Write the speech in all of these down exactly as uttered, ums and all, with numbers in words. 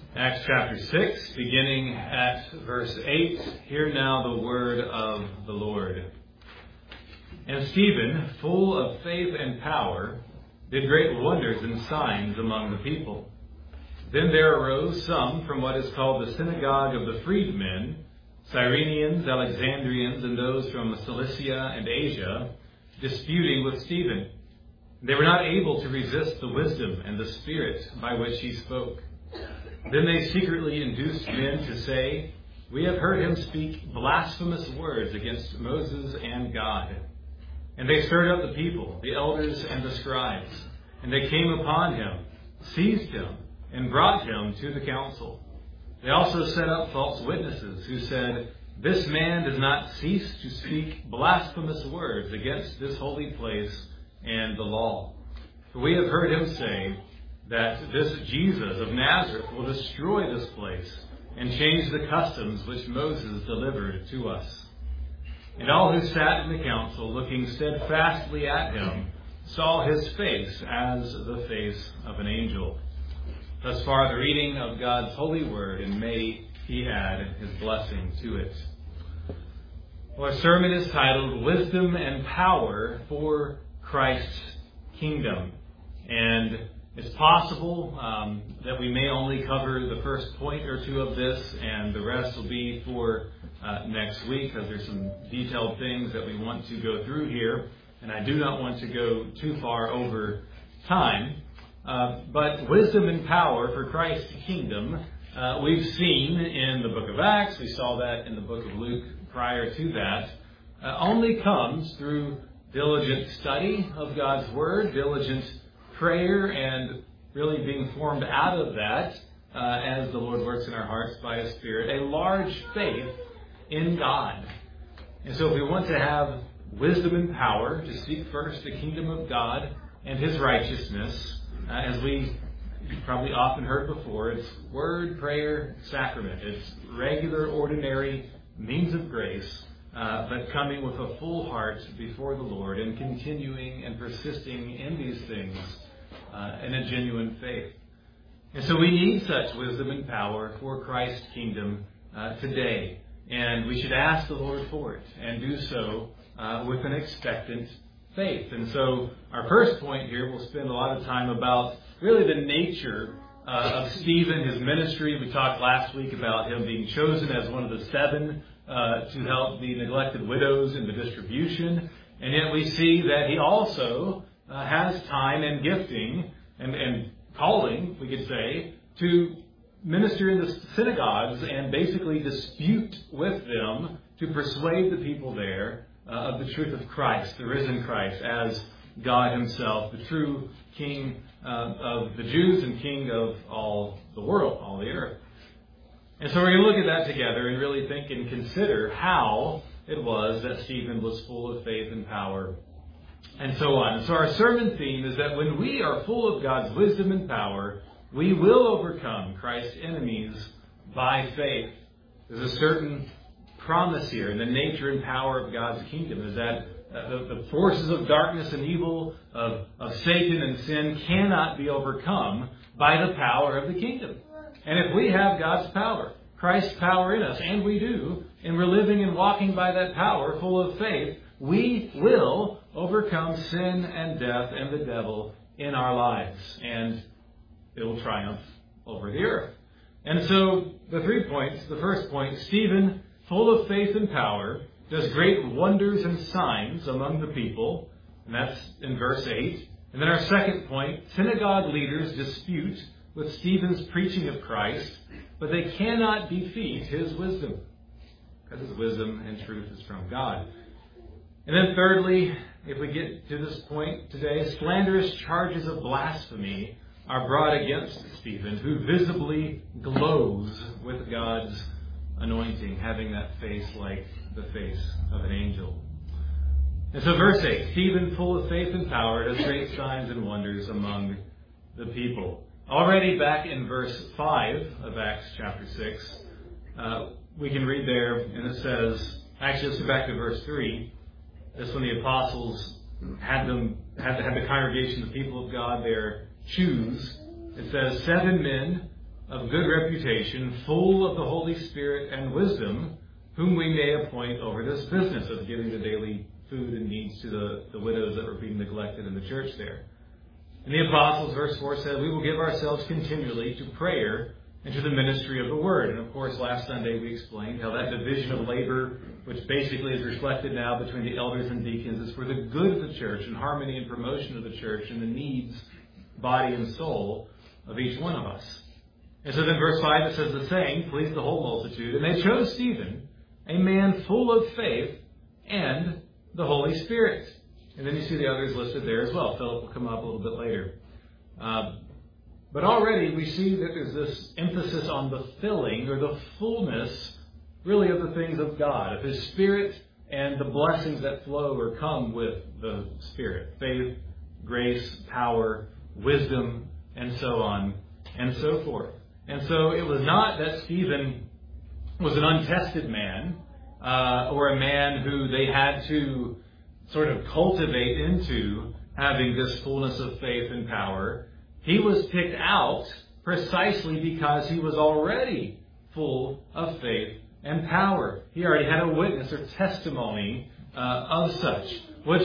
Acts chapter six, beginning at verse eight. Hear now the word of the Lord. And Stephen, full of faith and power, did great wonders and signs among the people. Then there arose some from what is called the synagogue of the freedmen, Cyrenians, Alexandrians, and those from Cilicia and Asia, disputing with Stephen. They were not able to resist the wisdom and the spirit by which he spoke. Then they secretly induced men to say, "We have heard him speak blasphemous words against Moses and God." And they stirred up the people, the elders and the scribes. And they came upon him, seized him, and brought him to the council. They also set up false witnesses who said, "This man does not cease to speak blasphemous words against this holy place and the law. For we have heard him say that this Jesus of Nazareth will destroy this place and change the customs which Moses delivered to us." And all who sat in the council, looking steadfastly at him, saw his face as the face of an angel. Thus far the reading of God's holy word, and may he add his blessing to it. Well, our sermon is titled Wisdom and Power for Christ's Kingdom. And it's possible um, that we may only cover the first point or two of this, and the rest will be for uh, next week, because there's some detailed things that we want to go through here, and I do not want to go too far over time. Uh, but wisdom and power for Christ's kingdom, uh, we've seen in the book of Acts, we saw that in the book of Luke prior to that, uh, only comes through diligent study of God's Word, diligent prayer, and really being formed out of that uh, as the Lord works in our hearts by His Spirit, a large faith in God. And so if we want to have wisdom and power to seek first the kingdom of God and His righteousness, uh, as we probably often heard before, it's word, prayer, sacrament. It's regular, ordinary means of grace, uh, but coming with a full heart before the Lord and continuing and persisting in these things uh, in a genuine faith. And so we need such wisdom and power for Christ's kingdom uh, today. And we should ask the Lord for it and do so uh, with an expectant faith. And so our first point here, we'll spend a lot of time about really the nature uh, of Stephen, his ministry. We talked last week about him being chosen as one of the seven uh, to help the neglected widows in the distribution. And yet we see that he also uh, has time and gifting and, and calling, we could say, to minister in the synagogues and basically dispute with them to persuade the people there uh, of the truth of Christ, the risen Christ, as God Himself, the true King uh, of the Jews and King of all the world, all the earth. And so we're going to look at that together and really think and consider how it was that Stephen was full of faith and power and so on. And so our sermon theme is that when we are full of God's wisdom and power, we will overcome Christ's enemies by faith. There's a certain promise here in the nature and power of God's kingdom, is that uh, the, the forces of darkness and evil, of, of Satan and sin, cannot be overcome by the power of the kingdom. And if we have God's power, Christ's power in us, and we do, and we're living and walking by that power full of faith, we will overcome sin and death and the devil in our lives. And it will triumph over the earth. And so the three points, the first point, Stephen, full of faith and power, does great wonders and signs among the people. And that's in verse eight. And then our second point, synagogue leaders dispute with Stephen's preaching of Christ, but they cannot defeat his wisdom, because his wisdom and truth is from God. And then thirdly, if we get to this point today, slanderous charges of blasphemy are brought against Stephen, who visibly glows with God's anointing, having that face like the face of an angel. And so verse eight, Stephen, full of faith and power, does great signs and wonders among the people. Already back in verse five of Acts chapter six, uh, we can read there, and it says, actually let's go back to verse three. This when the apostles had them had, had the congregation, the people of God there, choose. It says, seven men of good reputation, full of the Holy Spirit and wisdom, whom we may appoint over this business of giving the daily food and needs to the, the widows that were being neglected in the church there. And the apostles, verse four said, we will give ourselves continually to prayer and to the ministry of the word. And of course, last Sunday we explained how that division of labor, which basically is reflected now between the elders and deacons, is for the good of the church and harmony and promotion of the church and the needs, body and soul, of each one of us. And so then verse five, it says, the saying pleased the whole multitude, and they chose Stephen, a man full of faith and the Holy Spirit. And then you see the others listed there as well. Philip will come up a little bit later. Um, but already we see that there's this emphasis on the filling or the fullness really of the things of God, of His Spirit and the blessings that flow or come with the Spirit. Faith, grace, power, wisdom, and so on and so forth. And so it was not that Stephen was an untested man uh, or a man who they had to sort of cultivate into having this fullness of faith and power. He was picked out precisely because he was already full of faith and power. He already had a witness or testimony uh, of such, which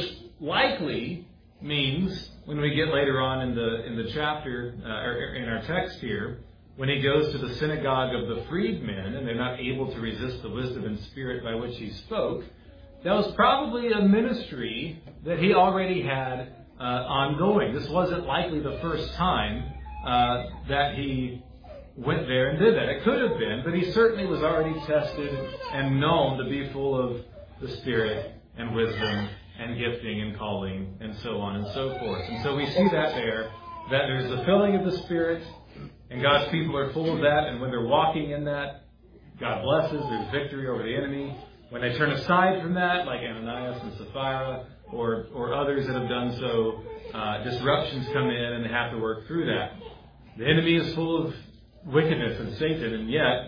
likely means when we get later on in the in the chapter uh, or in our text here, when he goes to the synagogue of the freedmen and they're not able to resist the wisdom and spirit by which he spoke, that was probably a ministry that he already had uh, ongoing. This wasn't likely the first time uh, that he went there and did that. It could have been, but he certainly was already tested and known to be full of the Spirit and wisdom and gifting and calling and so on and so forth. And so we see that there, that there's the filling of the Spirit, and God's people are full of that, and when they're walking in that, God blesses, there's victory over the enemy. When they turn aside from that, like Ananias and Sapphira, or or others that have done so, uh, disruptions come in and they have to work through that. The enemy is full of wickedness and Satan, and yet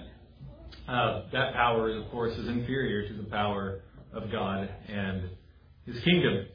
uh, that power, of course, is inferior to the power of God and His kingdom.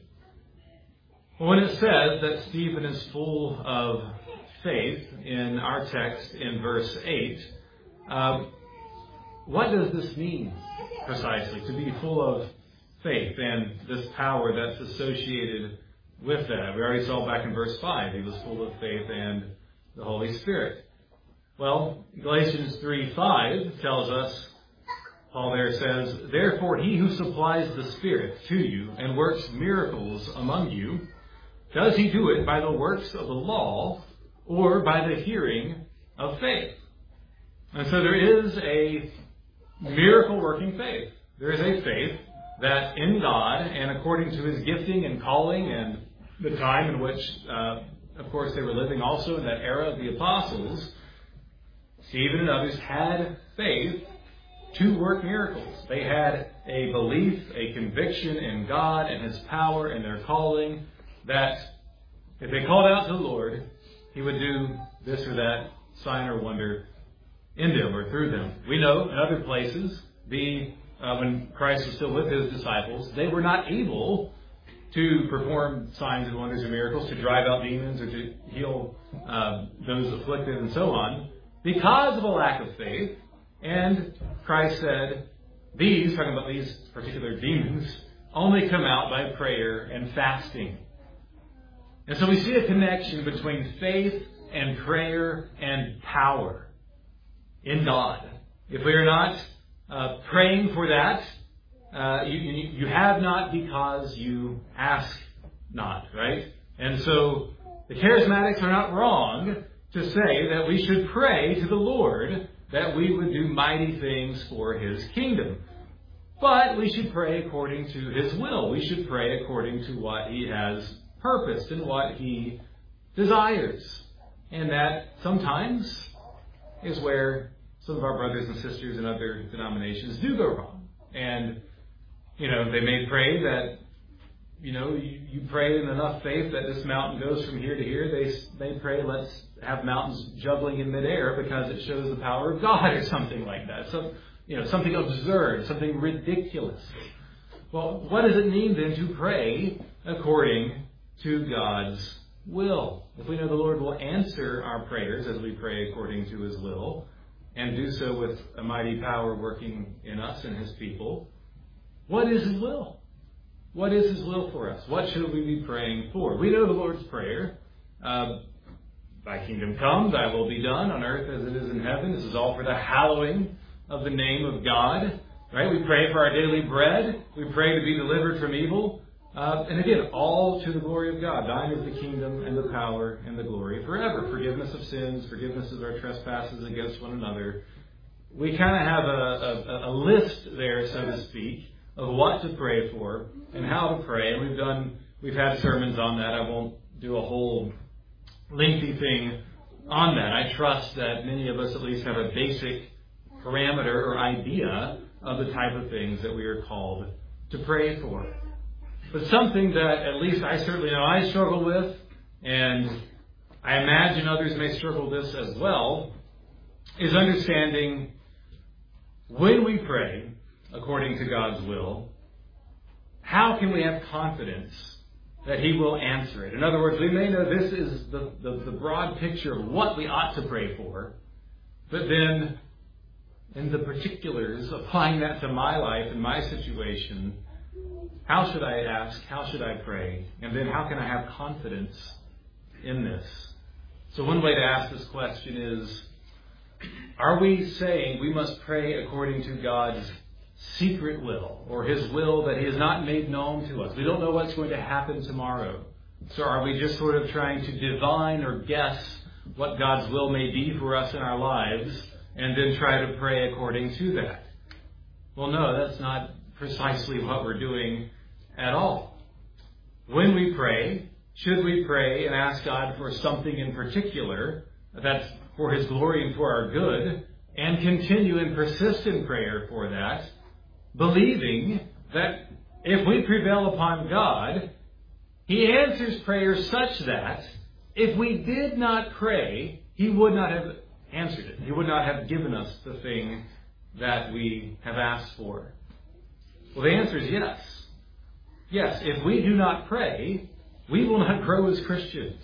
Well, when it says that Stephen is full of faith in our text in verse eight, uh, what does this mean precisely, to be full of faith and this power that's associated with that? We already saw back in verse five, he was full of faith and the Holy Spirit. Well, Galatians three five tells us, Paul there says, therefore he who supplies the Spirit to you and works miracles among you, does he do it by the works of the law or by the hearing of faith? And so there is a miracle-working faith. There is a faith that in God and according to His gifting and calling and the time in which, uh, of course, they were living also in that era of the apostles, Stephen and others had faith to work miracles. They had a belief, a conviction in God and His power and their calling that if they called out to the Lord, He would do this or that sign or wonder in them or through them. We know in other places, the uh, when Christ was still with His disciples, they were not able to perform signs and wonders and miracles, to drive out demons or to heal uh, those afflicted and so on, because of a lack of faith. And Christ said, these, talking about these particular demons, only come out by prayer and fasting. And so we see a connection between faith and prayer and power in God. If we are not uh, praying for that, uh, you, you, you have not because you ask not, right? And so the charismatics are not wrong to say that we should pray to the Lord that we would do mighty things for His kingdom. But we should pray according to His will. We should pray according to what He has purposed and what He desires. And that sometimes is where some of our brothers and sisters in other denominations do go wrong. And, you know, they may pray that, you know, you, you pray in enough faith that this mountain goes from here to here. They, they pray, let's have mountains juggling in midair because it shows the power of God or something like that. So, you know, something absurd, something ridiculous. Well, what does it mean then to pray according to God's will? if we know the Lord will answer our prayers as we pray according to His will, and do so with a mighty power working in us and His people, what is His will? What is His will for us? What should we be praying for? We know the Lord's Prayer. Uh, Thy kingdom come, Thy will be done on earth as it is in heaven. This is all for the hallowing of the name of God. Right? We pray for our daily bread. We pray to be delivered from evil. Uh, and again, all to the glory of God. Thine is the kingdom and the power and the glory forever. Forgiveness of sins, forgiveness of our trespasses against one another. We kind of have a, a, a list there, so to speak, of what to pray for and how to pray. And we've done, we've had sermons on that. I won't do a whole lengthy thing on that. I trust that many of us at least have a basic parameter or idea of the type of things that we are called to pray for. But something that at least I certainly know I struggle with, and I imagine others may struggle with this as well, is understanding when we pray according to God's will, how can we have confidence that He will answer it? In other words, we may know this is the, the, the broad picture of what we ought to pray for, but then in the particulars, applying that to my life and my situation, how should I ask? How should I pray? And then how can I have confidence in this? So one way to ask this question is, are we saying we must pray according to God's secret will, or His will that He has not made known to us? We don't know what's going to happen tomorrow. So are we just sort of trying to divine or guess what God's will may be for us in our lives and then try to pray according to that? Well, no, that's not precisely what we're doing at all. When we pray, should we pray and ask God for something in particular that's for His glory and for our good, and continue and persist in prayer for that, believing that if we prevail upon God, He answers prayer such that if we did not pray, He would not have answered it. He would not have given us the thing that we have asked for. Well, the answer is yes. Yes, if we do not pray, we will not grow as Christians.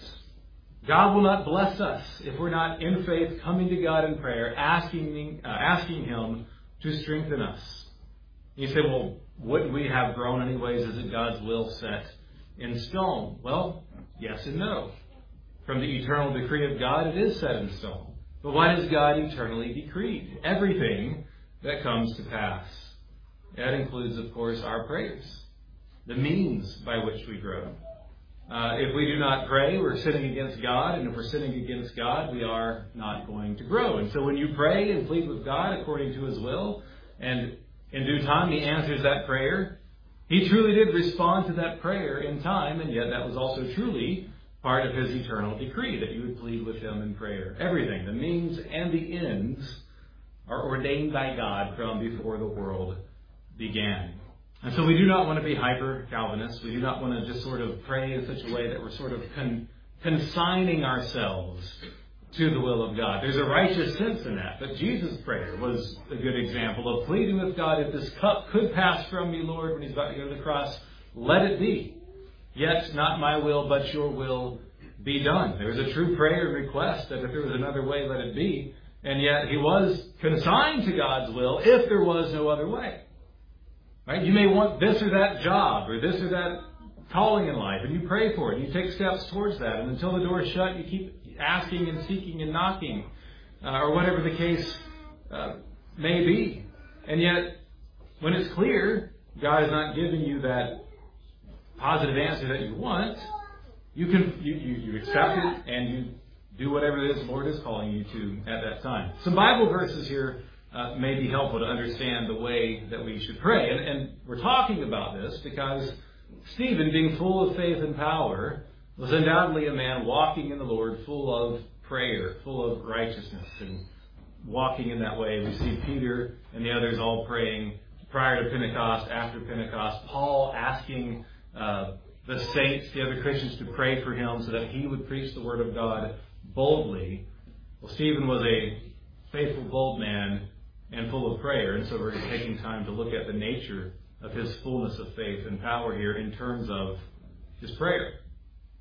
God will not bless us if we're not in faith coming to God in prayer, asking, uh, asking Him to strengthen us. You say, well, wouldn't we have grown anyways? Is it God's will set in stone? Well, yes and no. From the eternal decree of God, it is set in stone. But what has God eternally decreed? Everything that comes to pass. That includes, of course, our prayers, the means by which we grow. Uh, if we do not pray, we're sinning against God, and if we're sinning against God, we are not going to grow. And so when you pray and plead with God according to His will, and in due time He answers that prayer, He truly did respond to that prayer in time, and yet that was also truly part of His eternal decree, that you would plead with Him in prayer. Everything, the means and the ends, are ordained by God from before the world began. And so we do not want to be hyper-Calvinists. We do not want to just sort of pray in such a way that we're sort of con- consigning ourselves to the will of God. There's a righteous sense in that. But Jesus' prayer was a good example of pleading with God, if this cup could pass from me, Lord, when He's about to go to the cross, let it be. Yet not my will, but your will be done. There was a true prayer and request that if there was another way, let it be. And yet He was consigned to God's will if there was no other way. Right? You may want this or that job or this or that calling in life, and you pray for it, and you take steps towards that. And until the door is shut, you keep asking and seeking and knocking, uh, or whatever the case uh, may be. And yet, when it's clear God is not giving you that positive answer that you want, you can you, you, you accept it and you do whatever it is the Lord is calling you to at that time. Some Bible verses here Uh, may be helpful to understand the way that we should pray. And, and we're talking about this because Stephen, being full of faith and power, was undoubtedly a man walking in the Lord, full of prayer, full of righteousness, and walking in that way. We see Peter and the others all praying prior to Pentecost, after Pentecost. Paul asking uh, the saints, the other Christians, to pray for him so that he would preach the Word of God boldly. Well, Stephen was a faithful, bold man, and full of prayer. And so we're taking time to look at the nature of his fullness of faith and power here in terms of his prayer.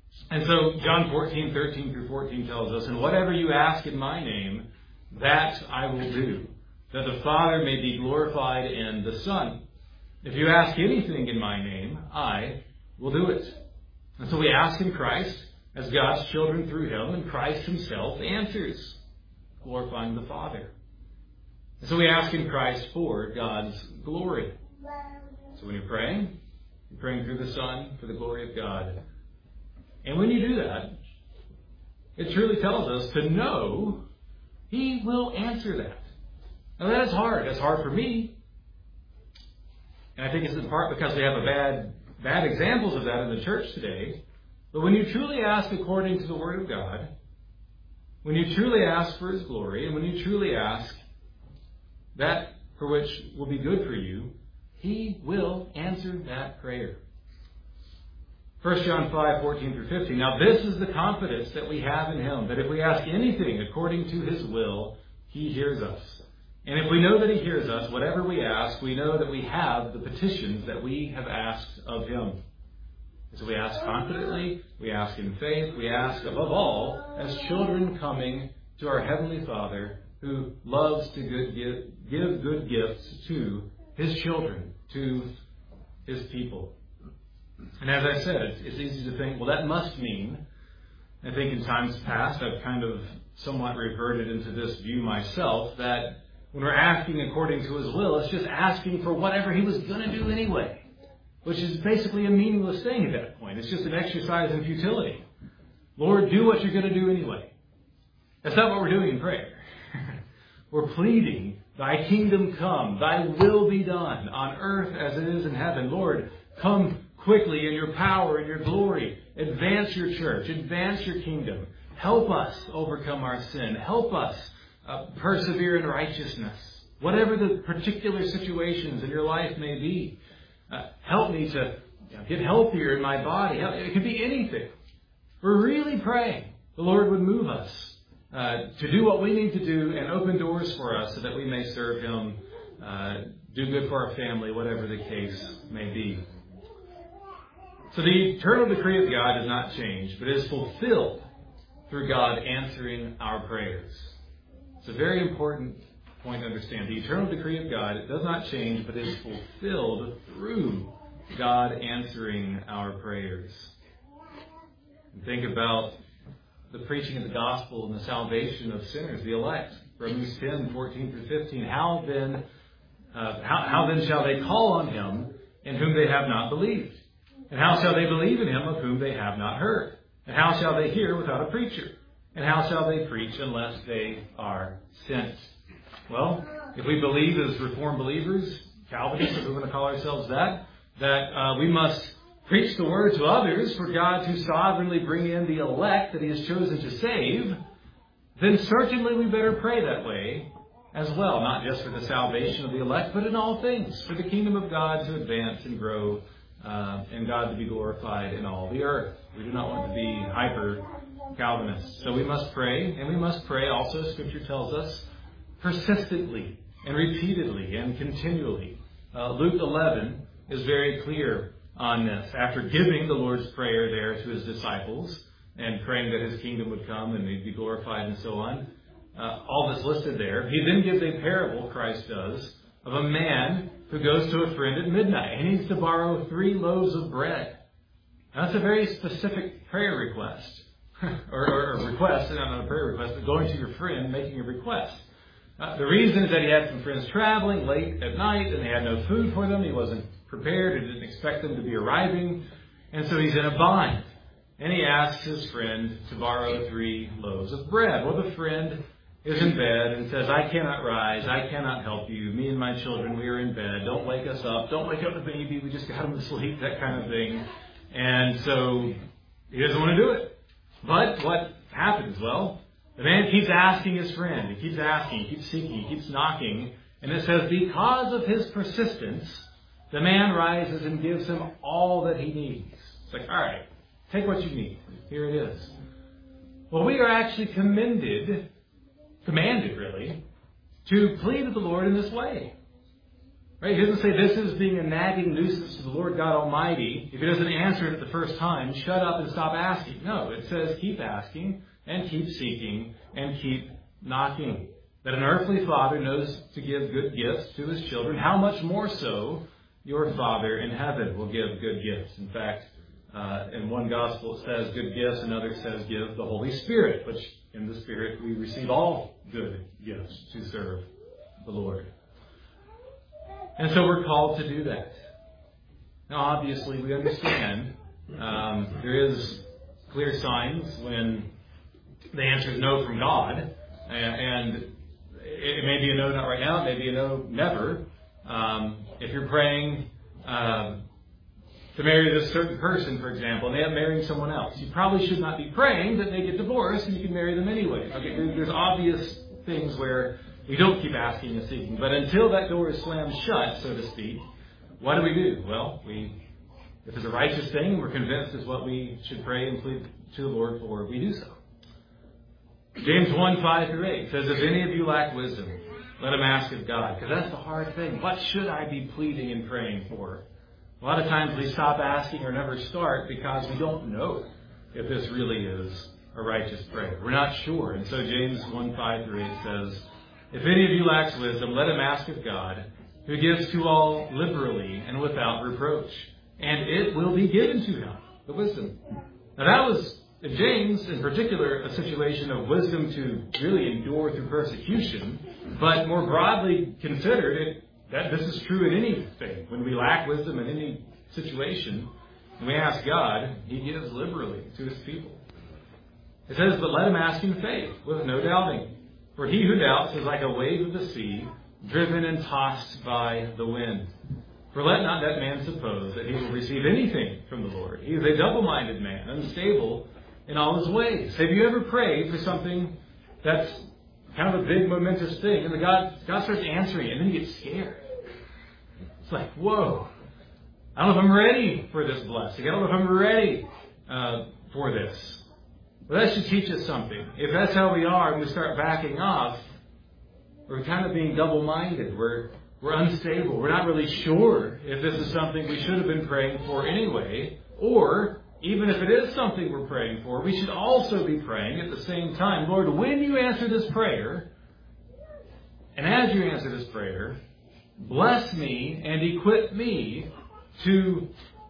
And so John fourteen, thirteen through fourteen tells us, and whatever you ask in my name, that I will do, that the Father may be glorified in the Son. If you ask anything in my name, I will do it. And so we ask in Christ, as God's children through him, and Christ himself answers, glorifying the Father. And so we ask in Christ for God's glory. So when you're praying, you're praying through the Son for the glory of God. And when you do that, it truly tells us to know he will answer that. Now that is hard. That's hard for me. And I think it's in part because we have a bad, bad examples of that in the church today. But when you truly ask according to the Word of God, when you truly ask for his glory, and when you truly ask that for which will be good for you, he will answer that prayer. First John five, fourteen through fifteen. Now this is the confidence that we have in him, that if we ask anything according to his will, he hears us. And if we know that he hears us, whatever we ask, we know that we have the petitions that we have asked of him. So we ask confidently, we ask in faith, we ask above all as children coming to our Heavenly Father, who loves to good give, give good gifts to his children, to his people. And as I said, it's, it's easy to think, well, that must mean, I think in times past, I've kind of somewhat reverted into this view myself, that when we're asking according to his will, it's just asking for whatever he was going to do anyway, which is basically a meaningless thing at that point. It's just an exercise in futility. Lord, do what you're going to do anyway. That's not what we're doing in prayer. We're pleading, thy kingdom come, thy will be done on earth as it is in heaven. Lord, come quickly in your power and your glory. Advance your church. Advance your kingdom. Help us overcome our sin. Help us uh, persevere in righteousness. Whatever the particular situations in your life may be. Uh, help me to you know, get healthier in my body. It could be anything. We're really praying the Lord would move us uh, to do what we need to do and open doors for us so that we may serve him, uh, do good for our family, whatever the case may be. So the eternal decree of God does not change, but is fulfilled through God answering our prayers. It's a very important point to understand. The eternal decree of God, it does not change, but is fulfilled through God answering our prayers. And think about the preaching of the gospel and the salvation of sinners, the elect. Romans ten, fourteen through fifteen. How then, uh, how, how then shall they call on him in whom they have not believed? And how shall they believe in him of whom they have not heard? And how shall they hear without a preacher? And how shall they preach unless they are sent? Well, if we believe as Reformed believers, Calvinists, if we're going to call ourselves that, that uh, we must preach the word to others for God to sovereignly bring in the elect that he has chosen to save, then certainly we better pray that way as well, not just for the salvation of the elect, but in all things, for the kingdom of God to advance and grow, uh, and God to be glorified in all the earth. We do not want to be hyper Calvinists. So we must pray, and we must pray also, Scripture tells us, persistently and repeatedly and continually. Uh, Luke eleven is very clear on this. After giving the Lord's Prayer there to his disciples and praying that his kingdom would come and he'd be glorified and so on, uh, all that's listed there, he then gives a parable, Christ does, of a man who goes to a friend at midnight. He needs to borrow three loaves of bread. Now, that's a very specific prayer request. or, or a request, not a prayer request, but going to your friend, making a request. Uh, the reason is that he had some friends traveling late at night and they had no food for them. He wasn't prepared. He didn't expect them to be arriving. And so he's in a bind. And he asks his friend to borrow three loaves of bread. Well, the friend is in bed and says, I cannot rise. I cannot help you. Me and my children, we are in bed. Don't wake us up. Don't wake up the baby. We just got him to sleep, that kind of thing. And so he doesn't want to do it. But what happens? Well, the man keeps asking his friend. He keeps asking, he keeps seeking, he keeps knocking. And it says, because of his persistence, the man rises and gives him all that he needs. It's like, all right, take what you need. Here it is. Well, we are actually commended, commanded really, to plead with the Lord in this way. Right? He doesn't say this is being a nagging nuisance to the Lord God Almighty. If he doesn't answer it the first time, shut up and stop asking. No, it says keep asking and keep seeking and keep knocking. That an earthly father knows to give good gifts to his children. How much more so your Father in heaven will give good gifts. In fact, uh, in one gospel it says good gifts, another says give the Holy Spirit, which in the Spirit we receive all good gifts to serve the Lord. And so we're called to do that. Now, obviously, we understand um, there is clear signs when the answer is no from God, and it may be a no, not right now, it may be a no, never. Um, if you're praying uh, to marry this certain person, for example, and they end up marrying someone else, you probably should not be praying that they get divorced and you can marry them anyway. Okay, there's obvious things where we don't keep asking and seeking. But until that door is slammed shut, so to speak, what do we do? Well, we, if it's a righteous thing and we're convinced is what we should pray and plead to the Lord for, we do so. James one, five through eight says, if any of you lack wisdom, let him ask of God. Because that's the hard thing. What should I be pleading and praying for? A lot of times we stop asking or never start because we don't know if this really is a righteous prayer. We're not sure. And so James one, five through eight says, if any of you lacks wisdom, let him ask of God, who gives to all liberally and without reproach, and it will be given to him, the wisdom. Now that was, in James in particular, a situation of wisdom to really endure through persecution, but more broadly considered, it, that this is true in anything. When we lack wisdom in any situation, and we ask God, he gives liberally to his people. It says, but let him ask in faith, with no doubting. For he who doubts is like a wave of the sea, driven and tossed by the wind. For let not that man suppose that he will receive anything from the Lord. He is a double-minded man, unstable in all his ways. Have you ever prayed for something that's kind of a big, momentous thing, and the God, God starts answering it, and then you get scared? It's like, whoa, I don't know if I'm ready for this blessing. I don't know if I'm ready uh, for this. Well, that should teach us something. If that's how we are and we start backing off, we're kind of being double-minded. We're, we're unstable. We're not really sure if this is something we should have been praying for anyway. Or, even if it is something we're praying for, we should also be praying at the same time, Lord, when you answer this prayer, and as you answer this prayer, bless me and equip me to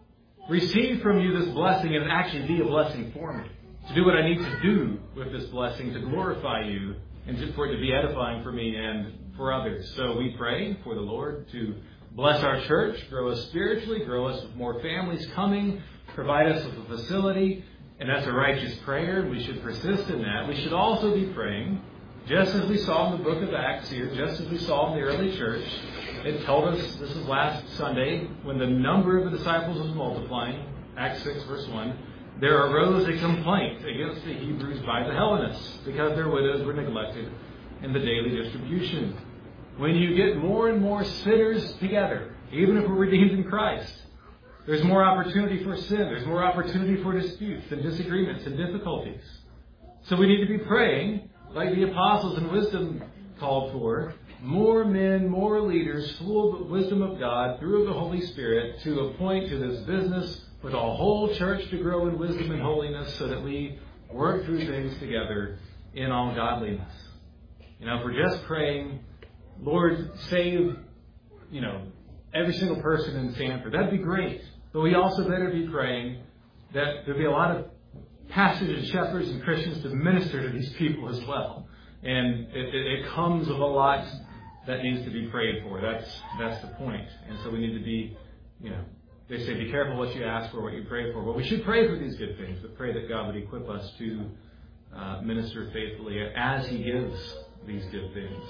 receive from you this blessing and actually be a blessing for me. To do what I need to do with this blessing to glorify you and to, for it to be edifying for me and for others. So we pray for the Lord to bless our church, grow us spiritually, grow us with more families coming, provide us with a facility, and that's a righteous prayer. We should persist in that. We should also be praying, just as we saw in the book of Acts here, just as we saw in the early church. It told us, this is last Sunday, when the number of the disciples was multiplying, Acts six verse one, there arose a complaint against the Hebrews by the Hellenists because their widows were neglected in the daily distribution. When you get more and more sinners together, even if we're redeemed in Christ, there's more opportunity for sin. There's more opportunity for disputes and disagreements and difficulties. So we need to be praying, like the apostles in wisdom called for, more men, more leaders, full of the wisdom of God through the Holy Spirit to appoint to this business with our whole church to grow in wisdom and holiness so that we work through things together in all godliness. You know, if we're just praying, Lord, save, you know, every single person in Sanford, that'd be great. But we also better be praying that there'll be a lot of pastors and shepherds and Christians to minister to these people as well. And it, it, it comes with a lot that needs to be prayed for. That's that's the point. And so we need to be, you know, they say be careful what you ask for, what you pray for. Well, we should pray for these good things, but pray that God would equip us to uh, minister faithfully as He gives these good things.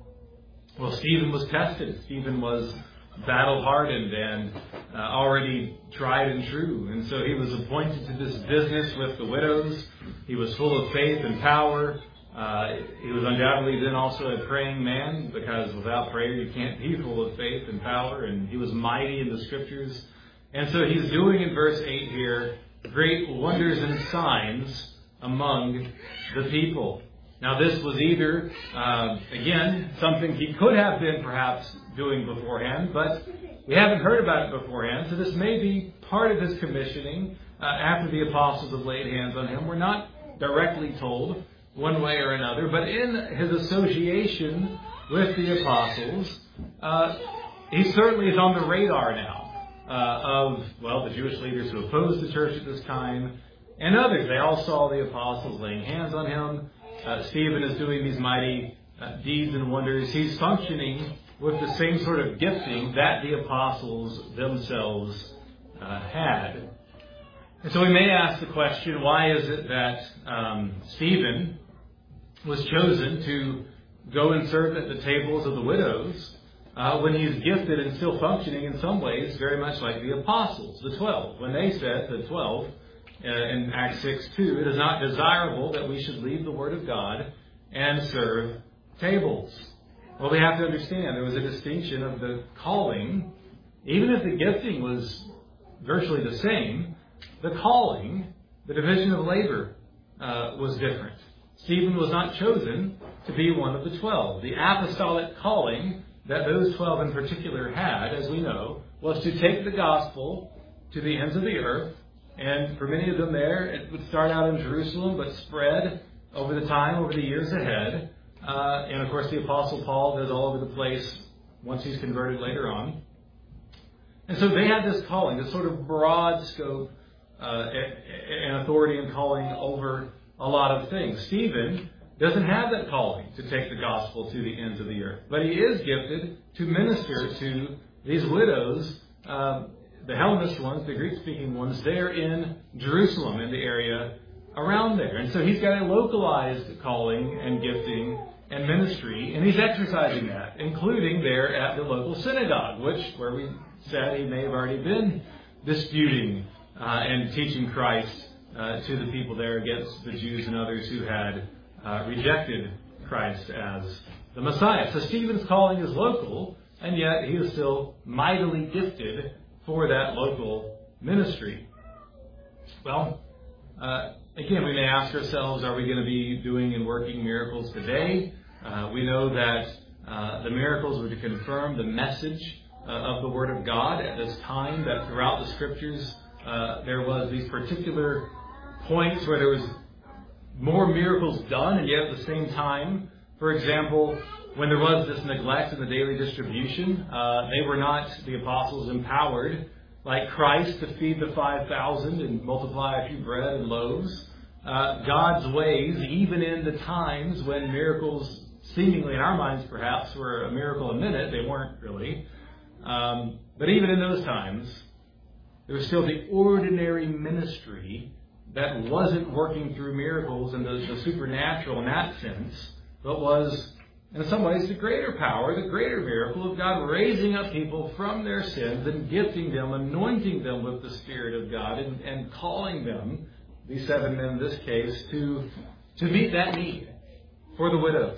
Well, Stephen was tested. Stephen was battle-hardened and uh, already tried and true. And so he was appointed to this business with the widows. He was full of faith and power. Uh, he was undoubtedly then also a praying man, because without prayer you can't be full of faith and power. And he was mighty in the Scriptures. And so he's doing in verse eight here great wonders and signs among the people. Now this was either, uh, again, something he could have been perhaps doing beforehand, but we haven't heard about it beforehand, so this may be part of his commissioning uh, after the apostles have laid hands on him. We're not directly told one way or another, but in his association with the apostles, uh, he certainly is on the radar now uh, of, well, the Jewish leaders who opposed the church at this time and others. They all saw the apostles laying hands on him. Uh, Stephen is doing these mighty uh, deeds and wonders. He's functioning with the same sort of gifting that the apostles themselves uh, had. And so we may ask the question, why is it that um, Stephen was chosen to go and serve at the tables of the widows uh, when he's gifted and still functioning in some ways very much like the apostles, the twelve? When they said, the twelve, uh, in Acts six two, it is not desirable that we should leave the Word of God and serve tables. Well, we have to understand there was a distinction of the calling. Even if the gifting was virtually the same, the calling, the division of labor, uh, was different. Stephen was not chosen to be one of the twelve. The apostolic calling that those twelve in particular had, as we know, was to take the gospel to the ends of the earth. And for many of them there, it would start out in Jerusalem, but spread over the time, over the years ahead. Uh, and of course, the Apostle Paul does all over the place once he's converted later on. And so they had this calling, this sort of broad scope uh, and authority and calling over a lot of things. Stephen doesn't have that calling to take the gospel to the ends of the earth, but he is gifted to minister to these widows, uh, the Hellenist ones, the Greek-speaking ones, there in Jerusalem, in the area around there. And so he's got a localized calling and gifting and ministry, and he's exercising that, including there at the local synagogue, which, where we said he may have already been disputing uh, and teaching Christ uh, to the people there against the Jews and others who had uh, rejected Christ as the Messiah. So Stephen's calling is local, and yet he is still mightily gifted for that local ministry. Well, uh, again, we may ask ourselves, are we going to be doing and working miracles today? Uh, we know that uh, the miracles were to confirm the message uh, of the Word of God at this time, that throughout the Scriptures uh, there was these particular points where there was more miracles done, and yet at the same time, for example, when there was this neglect in the daily distribution, uh, they were not, the apostles, empowered like Christ to feed the five thousand and multiply a few bread and loaves. Uh, God's ways, even in the times when miracles, seemingly in our minds perhaps, were a miracle a minute, they weren't really. Um, but even in those times, there was still the ordinary ministry that wasn't working through miracles and the, the supernatural in that sense, but was, in some ways, the greater power, the greater miracle of God raising up people from their sins and gifting them, anointing them with the Spirit of God, and, and calling them, these seven men in this case, to, to meet that need for the widows.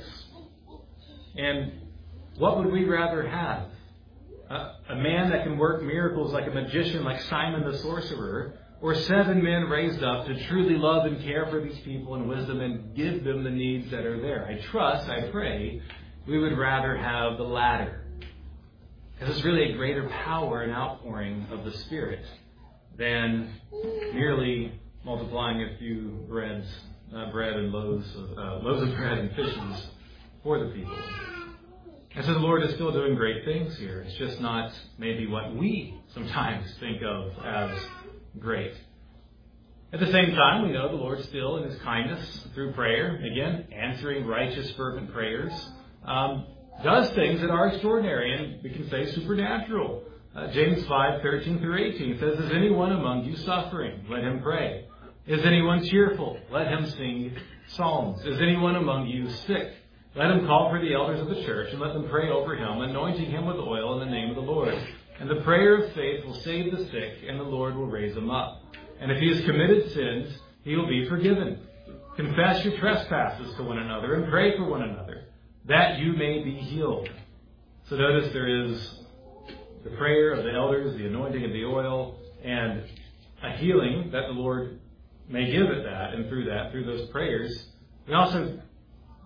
And what would we rather have? Uh, a man that can work miracles like a magician, like Simon the sorcerer, or seven men raised up to truly love and care for these people in wisdom and give them the needs that are there? I trust, I pray, we would rather have the latter. Because it's really a greater power and outpouring of the Spirit than merely multiplying a few breads, uh, bread and loaves of, uh, loaves of bread and fishes for the people. And so the Lord is still doing great things here. It's just not maybe what we sometimes think of as great. At the same time, we know the Lord still, in His kindness, through prayer, again, answering righteous, fervent prayers, um, does things that are extraordinary, and we can say supernatural. Uh, James five, thirteen through eighteen says, "Is anyone among you suffering? Let him pray. Is anyone cheerful? Let him sing psalms. Is anyone among you sick? Let him call for the elders of the church, and let them pray over him, anointing him with oil in the name of the Lord. And the prayer of faith will save the sick, and the Lord will raise him up. And if he has committed sins, he will be forgiven. Confess your trespasses to one another, and pray for one another, that you may be healed." So notice there is the prayer of the elders, the anointing of the oil, and a healing that the Lord may give at that, and through that, through those prayers. We also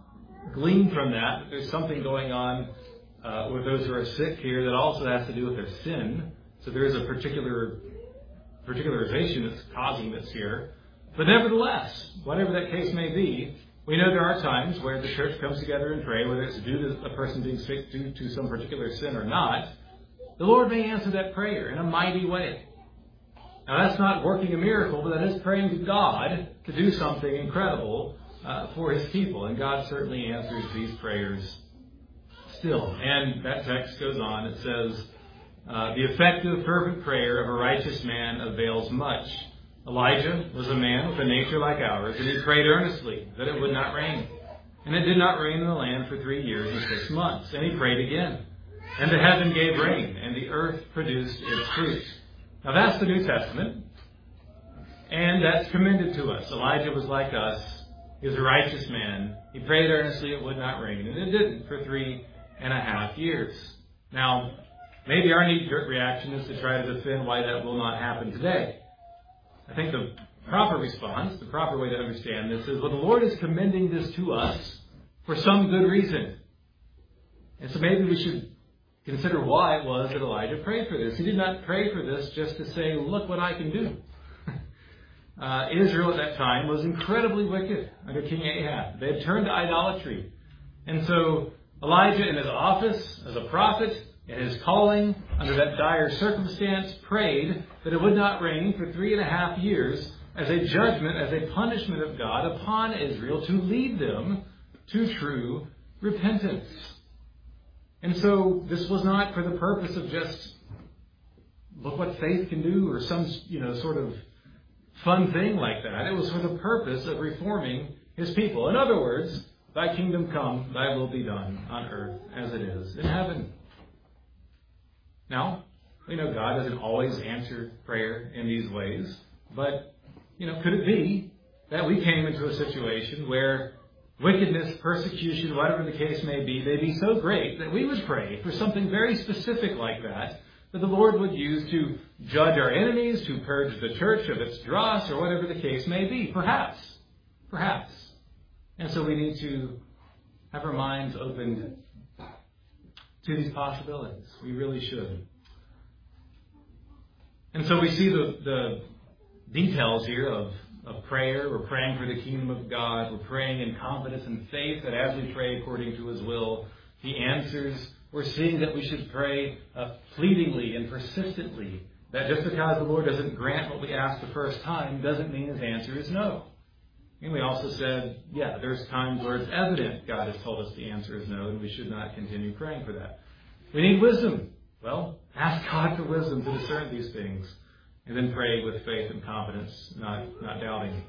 glean from that that there's something going on uh, with those who are sick here that also has to do with their sin. So there is a particular particularization that's causing this here. But nevertheless, whatever that case may be, we know there are times where the church comes together and pray, whether it's due to a person being sick due to some particular sin or not. The Lord may answer that prayer in a mighty way. Now that's not working a miracle, but that is praying to God to do something incredible uh, for His people. And God certainly answers these prayers still. And that text goes on. It says, uh, the effective, fervent prayer of a righteous man avails much. Elijah was a man with a nature like ours, and he prayed earnestly that it would not rain. And it did not rain in the land for three years and six months. And he prayed again. And the heaven gave rain, and the earth produced its fruit. Now that's the New Testament. And that's commended to us. Elijah was like us. He was a righteous man. He prayed earnestly it would not rain. And it didn't for three and a half years. Now, maybe our knee-jerk reaction is to try to defend why that will not happen today. I think the proper response, the proper way to understand this is, well, the Lord is commending this to us for some good reason. And so maybe we should consider why it was that Elijah prayed for this. He did not pray for this just to say, look what I can do. uh, Israel at that time was incredibly wicked under King Ahab. They had turned to idolatry. And so Elijah, in his office as a prophet, in his calling, under that dire circumstance, prayed that it would not rain for three and a half years as a judgment, as a punishment of God upon Israel to lead them to true repentance. And so this was not for the purpose of just, look what faith can do, or some, you know, sort of fun thing like that. It was for the purpose of reforming His people. In other words, thy kingdom come, thy will be done on earth as it is in heaven. Now, we know God doesn't always answer prayer in these ways, but, you know, could it be that we came into a situation where wickedness, persecution, whatever the case may be, may be so great that we would pray for something very specific like that, that the Lord would use to judge our enemies, to purge the church of its dross, or whatever the case may be? Perhaps. Perhaps. And so we need to have our minds opened to these possibilities. We really should. And so we see the, the details here of, of prayer. We're praying for the kingdom of God. We're praying in confidence and faith that as we pray according to His will, He answers. We're seeing that we should pray uh, pleadingly and persistently. That just because the Lord doesn't grant what we ask the first time doesn't mean His answer is no. And we also said, yeah, there's times where it's evident God has told us the answer is no, and we should not continue praying for that. We need wisdom. Well, ask God for wisdom to discern these things, and then pray with faith and confidence, not, not doubting.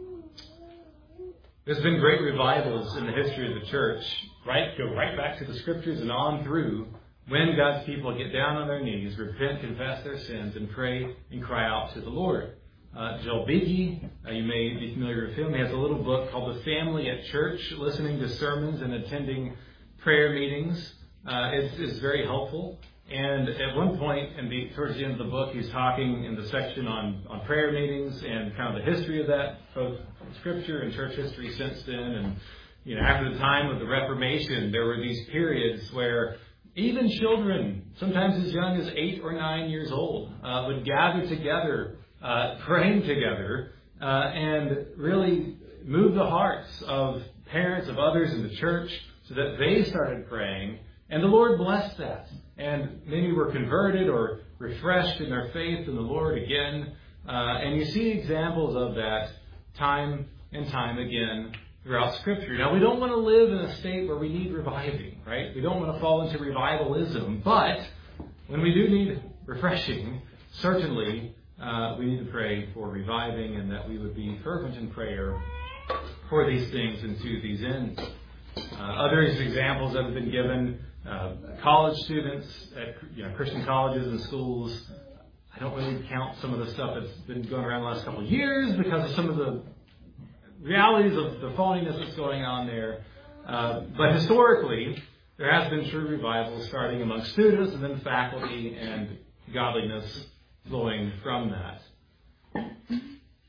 There's been great revivals in the history of the church, right? Go right back to the Scriptures and on through, when God's people get down on their knees, repent, confess their sins, and pray and cry out to the Lord. Uh, Joel Beeke, uh, you may be familiar with him. He has a little book called The Family at Church, listening to sermons and attending prayer meetings. Uh, it's, it's very helpful. And at one point, in the, towards the end of the book, he's talking in the section on, on prayer meetings and kind of the history of that, both from Scripture and church history since then. And, you know, after the time of the Reformation, there were these periods where even children, sometimes as young as eight or nine years old, uh, would gather together, uh, praying together, uh, and really move the hearts of parents, of others in the church, so that they started praying. And the Lord blessed that. And many were converted or refreshed in their faith in the Lord again. Uh, and you see examples of that time and time again throughout Scripture. Now, we don't want to live in a state where we need reviving, right? We don't want to fall into revivalism. But when we do need refreshing, certainly uh, we need to pray for reviving, and that we would be fervent in prayer for these things and to these ends. Uh, other examples that have been given, uh, college students at you know, Christian colleges and schools. I don't really count some of the stuff that's been going around the last couple of years because of some of the realities of the phoniness that's going on there. Uh, but historically, there has been true revival starting among students and then faculty, and godliness flowing from that.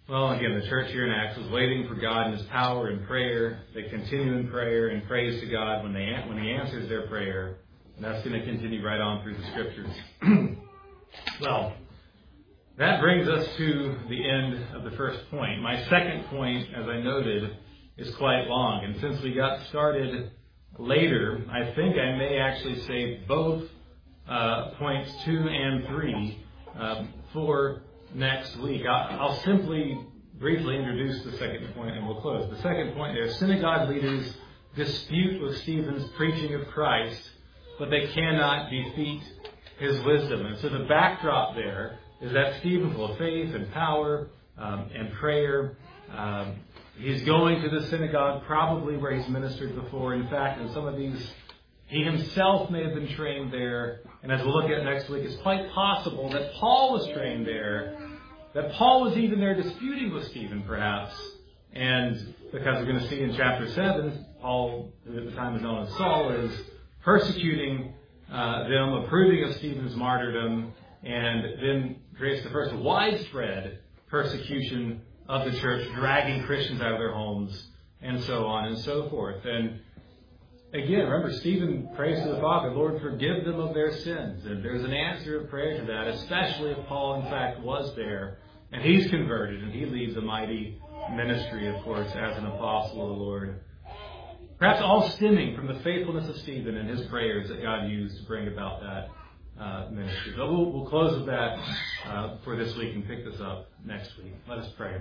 Well, again, the church here in Acts was waiting for God and His power in prayer. They continue in prayer and praise to God when they when He answers their prayer. And that's going to continue right on through the Scriptures. Well, that brings us to the end of the first point. My second point, as I noted, is quite long. And since we got started later, I think I may actually say both uh, points two and three um, for next week. I'll, I'll simply briefly introduce the second point and we'll close. The second point there, synagogue leaders dispute with Stephen's preaching of Christ, but they cannot defeat his wisdom. And so the backdrop there is that Stephen, full of faith and power um, and prayer, um, he's going to the synagogue, probably where he's ministered before. In fact, in some of these, he himself may have been trained there. And as we'll look at next week, it's quite possible that Paul was trained there, that Paul was even there disputing with Stephen, perhaps. And because we're going to see in chapter seven, Paul, who at the time is known as Saul, is persecuting uh, them, approving of Stephen's martyrdom, and then creates the first widespread persecution of the church, dragging Christians out of their homes, and so on and so forth. And again, remember, Stephen prays to the Father, Lord, forgive them of their sins. And there's an answer of prayer to that, especially if Paul, in fact, was there. And he's converted, and he leads a mighty ministry, of course, as an apostle of the Lord. Perhaps all stemming from the faithfulness of Stephen and his prayers that God used to bring about that uh, ministry. But we'll, we'll close with that uh, for this week and pick this up next week. Let us pray.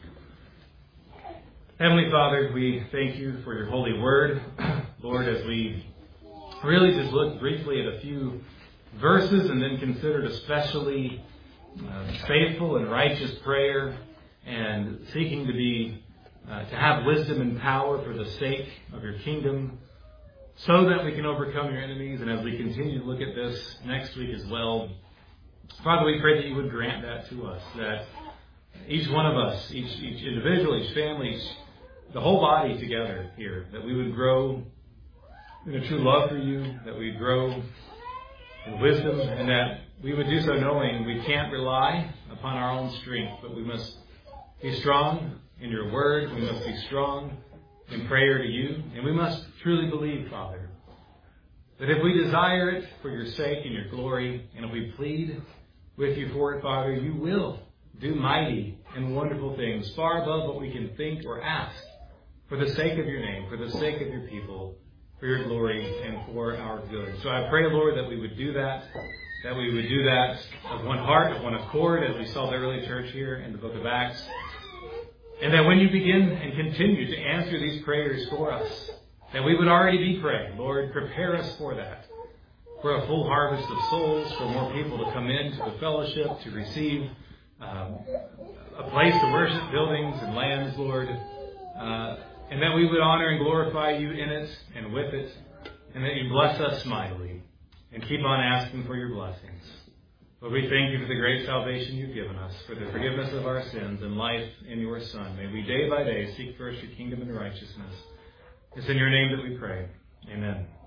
Heavenly Father, we thank you for your holy word. Lord, as we really just look briefly at a few verses and then considered especially uh, faithful and righteous prayer and seeking to be uh, to have wisdom and power for the sake of your kingdom so that we can overcome your enemies. And as we continue to look at this next week as well, Father, we pray that you would grant that to us, that each one of us, each, each individual, each family, each, the whole body together here, that we would grow in a true love for you, that we grow in wisdom, and that we would do so knowing we can't rely upon our own strength, but we must be strong in your word, we must be strong in prayer to you, and we must truly believe, Father, that if we desire it for your sake and your glory, and if we plead with you for it, Father, you will do mighty and wonderful things, far above what we can think or ask, for the sake of your name, for the sake of your people, for your glory, and for our good. So I pray, Lord, that we would do that, that we would do that of one heart, of one accord, as we saw the early church here in the book of Acts. And that when you begin and continue to answer these prayers for us, that we would already be praying. Lord, prepare us for that, for a full harvest of souls, for more people to come into the fellowship, to receive um, a place to worship, buildings and lands, Lord, uh, and that we would honor and glorify you in it and with it, and that you bless us mightily and keep on asking for your blessings. Lord, we thank you for the great salvation you've given us, for the forgiveness of our sins and life in your Son. May we day by day seek first your kingdom and righteousness. It's in your name that we pray. Amen.